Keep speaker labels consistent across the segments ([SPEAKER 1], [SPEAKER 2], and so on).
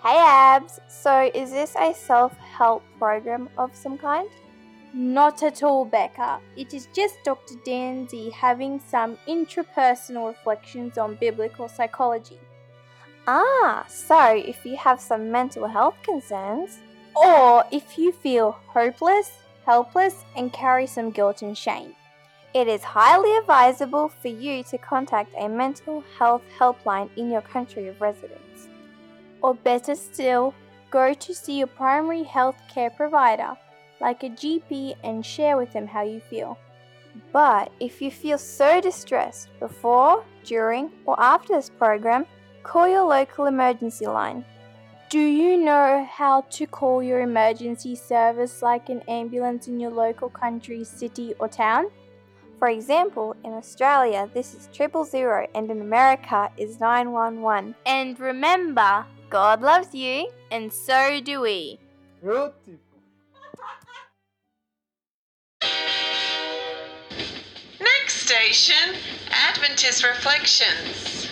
[SPEAKER 1] Hey Abs! So is this a self-help program of some kind?
[SPEAKER 2] Not at all, Becca. It is just Dr. Danzy having some intrapersonal reflections on biblical psychology.
[SPEAKER 1] So if you have some mental health concerns,
[SPEAKER 2] Or if you feel hopeless, helpless, and carry some guilt and shame,
[SPEAKER 1] it is highly advisable for you to contact a mental health helpline in your country of residence.
[SPEAKER 2] or better still, go to see your primary health care provider, like a GP, and share with them how you feel.
[SPEAKER 1] But if you feel so distressed before, during, or after this program, call your local emergency line.
[SPEAKER 2] Do you know how to call your emergency service like an ambulance in your local country, city, or town?
[SPEAKER 1] For example, in Australia, this is 000 and in America is 911.
[SPEAKER 2] And remember, God loves you, and so do we.
[SPEAKER 3] Beautiful.
[SPEAKER 4] Next station, Adventist Reflections.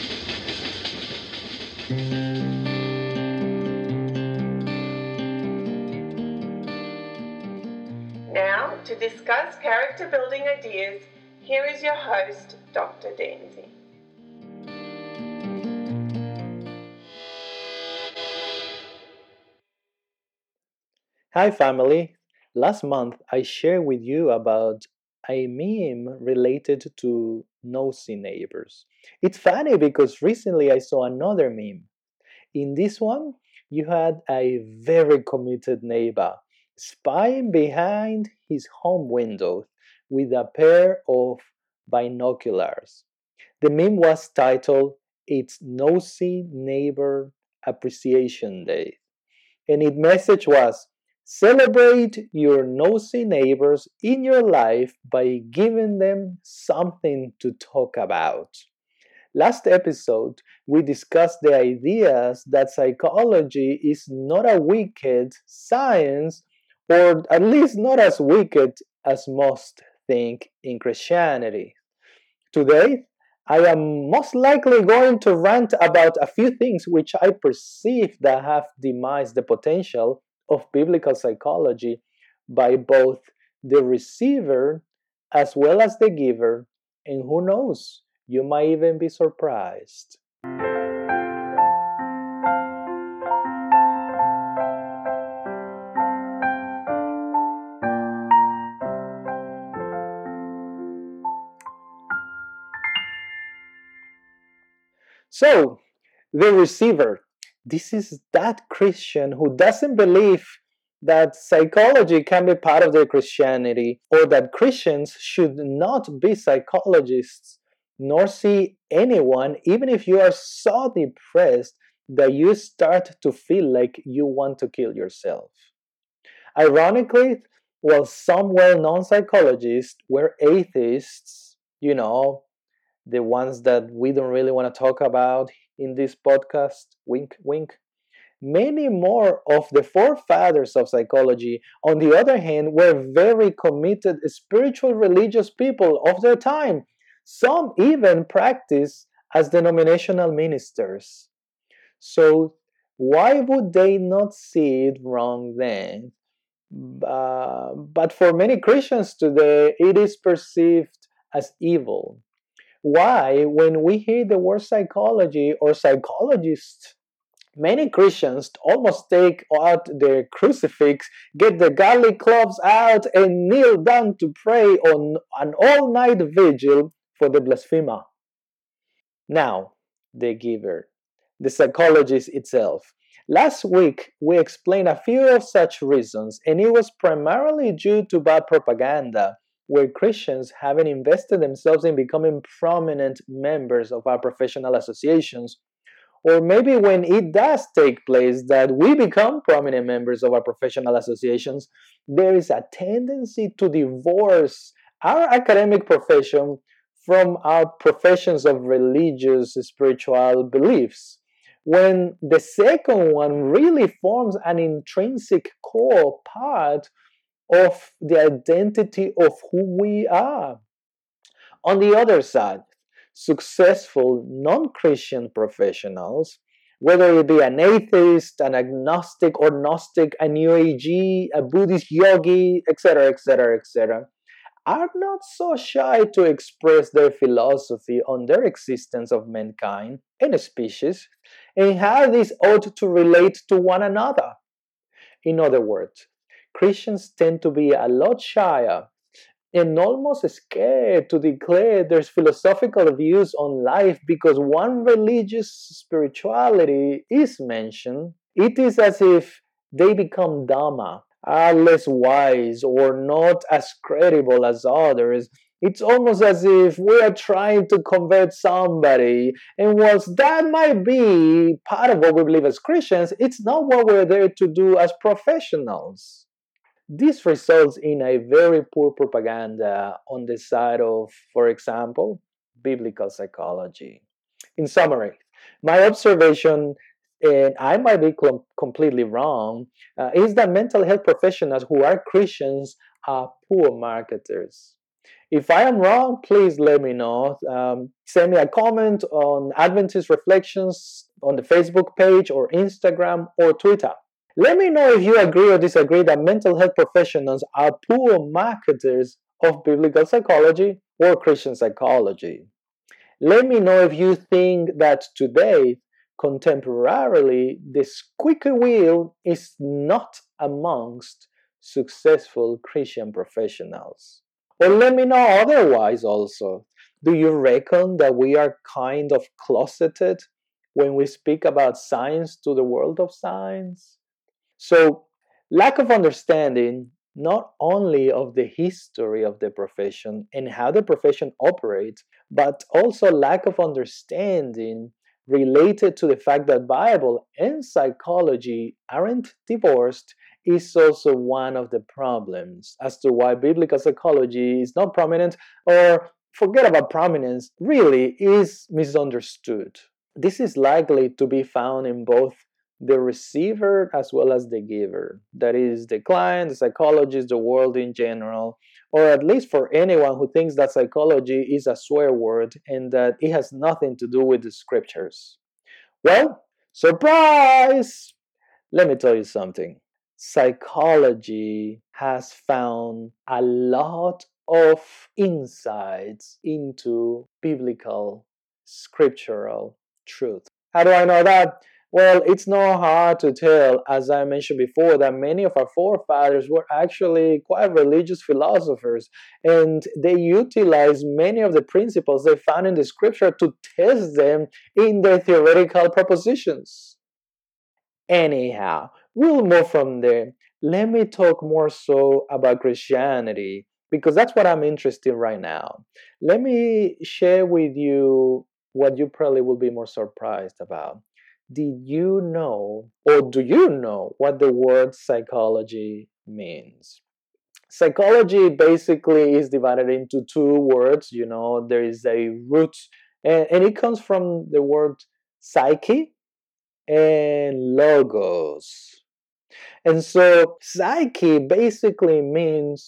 [SPEAKER 4] Now, to discuss character building ideas, here is your host, Dr. Danzy.
[SPEAKER 3] Hi, family. Last month, I shared with you about a meme related to nosy neighbors. It's funny because recently I saw another meme. In this one, you had a very committed neighbor spying behind his home window with a pair of binoculars. The meme was titled, It's Nosy Neighbor Appreciation Day. And its message was, celebrate your nosy neighbors in your life by giving them something to talk about. Last episode, we discussed the ideas that psychology is not a wicked science, or at least not as wicked as most think in Christianity. Today, I am most likely going to rant about a few things which I perceive that have demised the potential of biblical psychology by both the receiver as well as the giver, and who knows, you might even be surprised. So, the receiver. This is that Christian who doesn't believe that psychology can be part of their Christianity, or that Christians should not be psychologists, nor see anyone, even if you are so depressed that you start to feel like you want to kill yourself. Ironically, while some well known psychologists were atheists, the ones that we don't really want to talk about in this podcast, wink, wink. Many more of the forefathers of psychology, on the other hand, were very committed spiritual religious people of their time. Some even practiced as denominational ministers. So, why would they not see it wrong then? But for many Christians today, it is perceived as evil. Why, when we hear the word psychology or psychologist, many Christians almost take out their crucifix, get the garlic cloves out, and kneel down to pray on an all night vigil for the blasphemer. Now, the giver, the psychologist itself. Last week, we explained a few of such reasons, and it was primarily due to bad propaganda, where Christians haven't invested themselves in becoming prominent members of our professional associations. Or maybe when it does take place that we become prominent members of our professional associations, there is a tendency to divorce our academic profession from our professions of religious, spiritual beliefs. When the second one really forms an intrinsic core part of the identity of who we are. On the other side, successful non Christian professionals whether it be an atheist, an agnostic or Gnostic, a New Agey, a Buddhist yogi, etc., etc., etc., are not so shy to express their philosophy on their existence of mankind and species and how these ought to relate to one another. In other words, Christians tend to be a lot shyer and almost scared to declare their philosophical views on life because one religious spirituality is mentioned. It is as if they become Dhamma, are less wise, or not as credible as others. It's almost as if we are trying to convert somebody, and whilst that might be part of what we believe as Christians, it's not what we're there to do as professionals. This results in a very poor propaganda on the side of, for example, biblical psychology. In summary, my observation, and I might be completely wrong, is that mental health professionals who are Christians are poor marketers. If I am wrong, please let me know. Send me a comment on Adventist Reflections on the Facebook page or Instagram or Twitter. Let me know if you agree or disagree that mental health professionals are poor marketers of biblical psychology or Christian psychology. Let me know if you think that today, contemporarily, the squeaky wheel is not amongst successful Christian professionals. Or let me know otherwise also. Do you reckon that we are kind of closeted when we speak about science to the world of science? So, lack of understanding not only of the history of the profession and how the profession operates, but also lack of understanding related to the fact that Bible and psychology aren't divorced is also one of the problems as to why biblical psychology is not prominent, or forget about prominence, really is misunderstood. This is likely to be found in both the receiver as well as the giver. That is, the client, the psychologist, the world in general, or at least for anyone who thinks that psychology is a swear word and that it has nothing to do with the scriptures. Well, surprise! Let me tell you something. Psychology has found a lot of insights into biblical, scriptural truth. How do I know that? Well, it's not hard to tell, as I mentioned before, that many of our forefathers were actually quite religious philosophers, and they utilized many of the principles they found in the scripture to test them in their theoretical propositions. Anyhow, we'll move from there. Let me talk more so about Christianity, because that's what I'm interested in right now. Let me share with you what you probably will be more surprised about. Did you know, or do you know, what the word psychology means? Psychology basically is divided into two words. There is a root, and it comes from the word psyche and logos. And so psyche basically means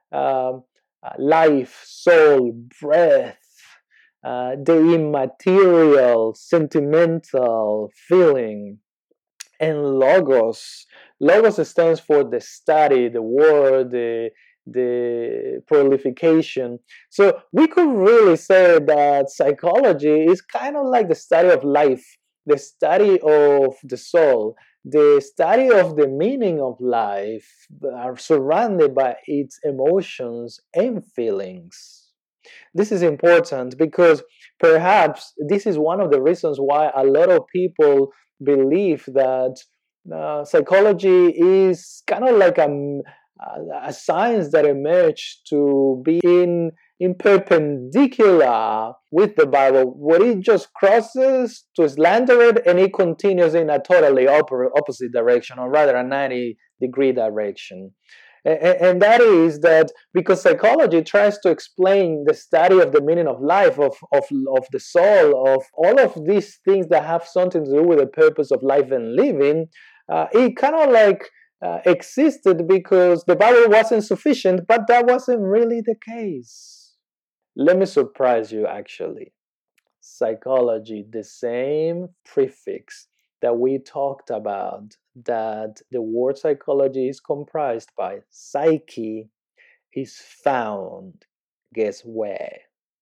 [SPEAKER 3] life, soul, breath, the immaterial, sentimental feeling. And logos stands for the study, the word, the prolification. So we could really say that psychology is kind of like the study of life, the study of the soul, the study of the meaning of life, are surrounded by its emotions and feelings. This is important because perhaps this is one of the reasons why a lot of people believe that psychology is kind of like a science that emerged to be in perpendicular with the Bible, where it just crosses to slander it and it continues in a totally opposite direction, or rather a 90-degree direction. And that is that because psychology tries to explain the study of the meaning of life, of the soul, of all of these things that have something to do with the purpose of life and living, it kind of like existed because the Bible wasn't sufficient, but that wasn't really the case. Let me surprise you, actually. Psychology, the same prefix that we talked about, that the word psychology is comprised by, psyche, is found, guess where?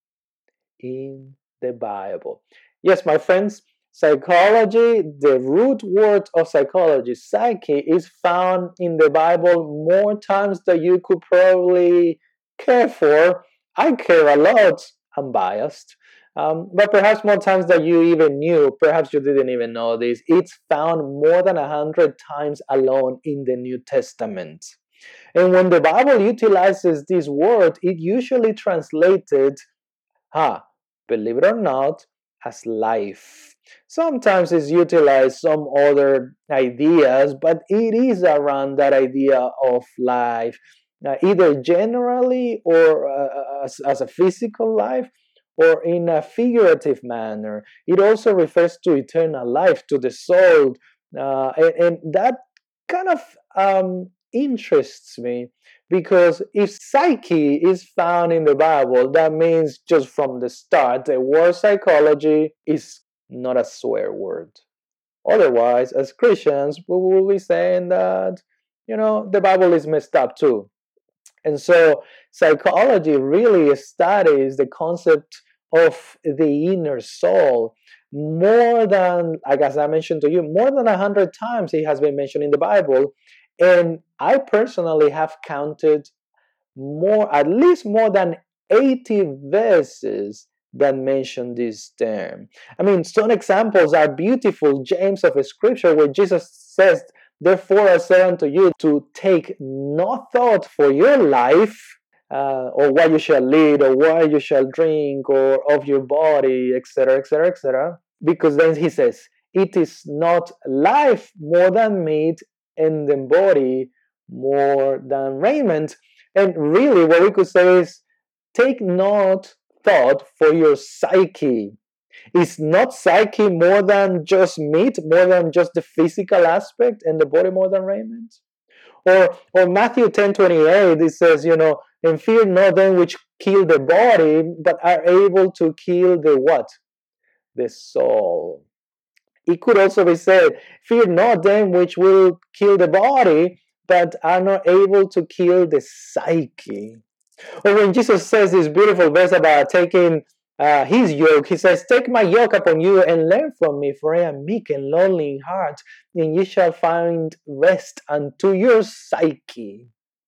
[SPEAKER 3] In the Bible. Yes, my friends, psychology, the root word of psychology, psyche, is found in the Bible more times than you could probably care for. I care a lot. I'm biased. But perhaps more times than you even knew. Perhaps you didn't even know this. It's found more than 100 times alone in the New Testament. And when the Bible utilizes this word, it usually translated, believe it or not, as life. Sometimes it's utilized some other ideas, but it is around that idea of life, either generally or as a physical life, or in a figurative manner. It also refers to eternal life, to the soul, and that kind of interests me, because if psyche is found in the Bible, that means just from the start, the word psychology is not a swear word. Otherwise, as Christians, we will be saying that, the Bible is messed up too. And so psychology really studies the concept of the inner soul more than, as I mentioned to you, more than 100 times it has been mentioned in the Bible. And I personally have counted at least more than 80 verses that mention this term. I mean, some examples are beautiful gems of scripture where Jesus says, "Therefore I say unto you to take no thought for your life, or what you shall eat, or what you shall drink, or of your body, etc., etc., etc." Because then he says, "It is not life more than meat, and the body more than raiment." And really, what we could say is, take not thought for your psyche. Is not psyche more than just meat, more than just the physical aspect, and the body more than raiment? Or Matthew 10:28, it says, "And fear not them which kill the body, but are able to kill the what? The soul." It could also be said, "Fear not them which will kill the body, but are not able to kill the psyche." Or when Jesus says this beautiful verse about taking his yoke, he says, "Take my yoke upon you and learn from me, for I am meek and lowly in heart, and ye shall find rest unto your psyche."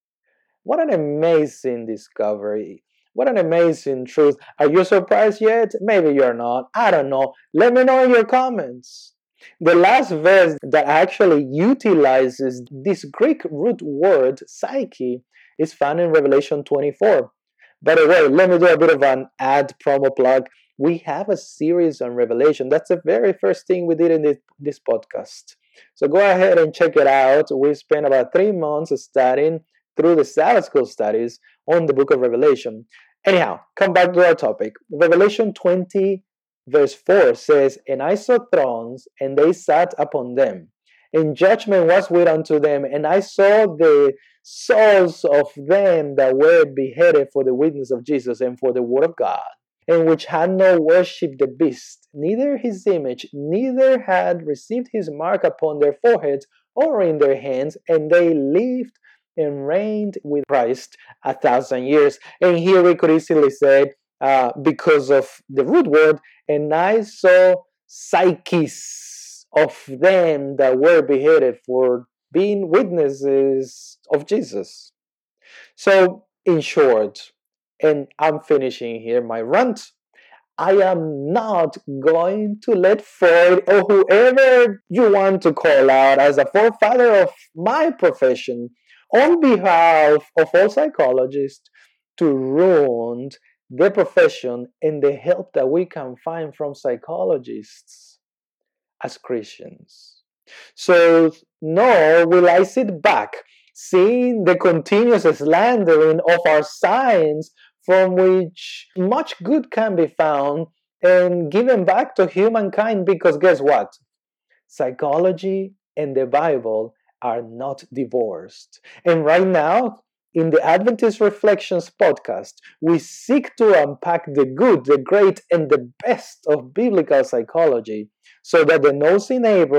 [SPEAKER 3] What an amazing discovery. What an amazing truth. Are you surprised yet? Maybe you're not. I don't know. Let me know in your comments. The last verse that actually utilizes this Greek root word, psyche, is found in Revelation 24. By the way, let me do a bit of an ad promo plug. We have a series on Revelation. That's the very first thing we did in this podcast. So go ahead and check it out. We spent about 3 months studying through the Sabbath School studies on the book of Revelation. Anyhow, come back to our topic. Revelation 20 verse 4 says, "And I saw thrones, and they sat upon them, and judgment was with unto them, and I saw the souls of them that were beheaded for the witness of Jesus and for the word of God, and which had not worshipped the beast, neither his image, neither had received his mark upon their foreheads or in their hands, and they lived and reigned with Christ 1,000 years." And here we could easily say, because of the root word, "And I saw psyches of them that were beheaded for being witnesses of Jesus." So, in short, and I'm finishing here my rant, I am not going to let Freud or whoever you want to call out as a forefather of my profession, on behalf of all psychologists, to ruin the profession and the help that we can find from psychologists as Christians. So, nor will I sit back, seeing the continuous slandering of our science, from which much good can be found, and given back to humankind, because guess what? Psychology and the Bible are not divorced. And right now, in the Adventist Reflections podcast, we seek to unpack the good, the great, and the best of biblical psychology, so that the nosy neighbor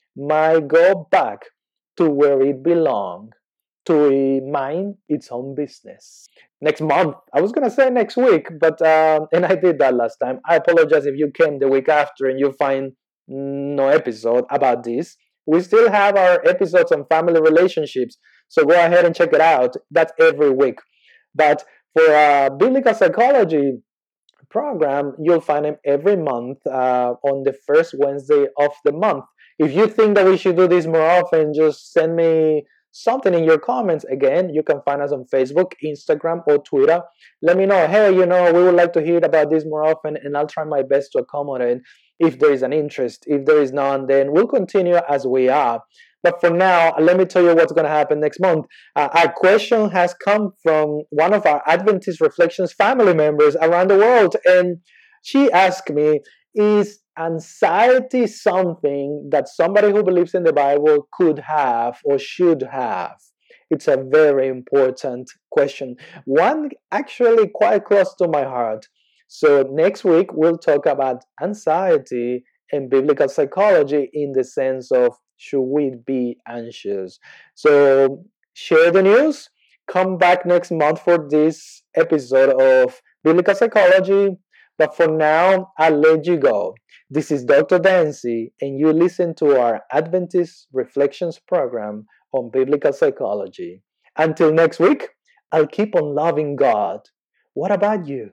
[SPEAKER 3] might go back to where it belongs, to mind its own business. Next month, I was gonna say next week, but and I did that last time. I apologize if you came the week after and you find no episode about this. We still have our episodes on family relationships, so go ahead and check it out. That's every week. But for biblical psychology program, you'll find them every month on the first Wednesday of the month. If you think that we should do this more often, just send me something in your comments. Again, you can find us on Facebook, Instagram, or Twitter. Let me know, hey, we would like to hear about this more often, and I'll try my best to accommodate if there is an interest. If there is none, then we'll continue as we are. But for now, let me tell you what's going to happen next month. Our question has come from one of our Adventist Reflections family members around the world, and she asked me, is anxiety something that somebody who believes in the Bible could have or should have? It's a very important question. One actually quite close to my heart. So next week, we'll talk about anxiety and biblical psychology in the sense of, should we be anxious? So share the news. Come back next month for this episode of Biblical Psychology. But for now, I'll let you go. This is Dr. Dancy, and you listen to our Adventist Reflections program on Biblical Psychology. Until next week, I'll keep on loving God. What about you?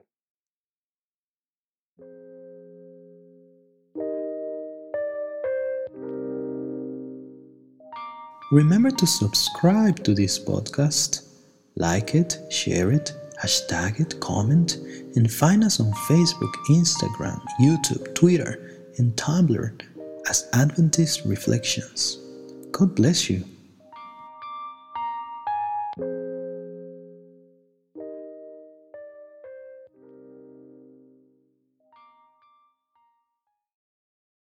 [SPEAKER 5] Remember to subscribe to this podcast, like it, share it, hashtag it, comment, and find us on Facebook, Instagram, YouTube, Twitter, and Tumblr as Adventist Reflections. God bless you.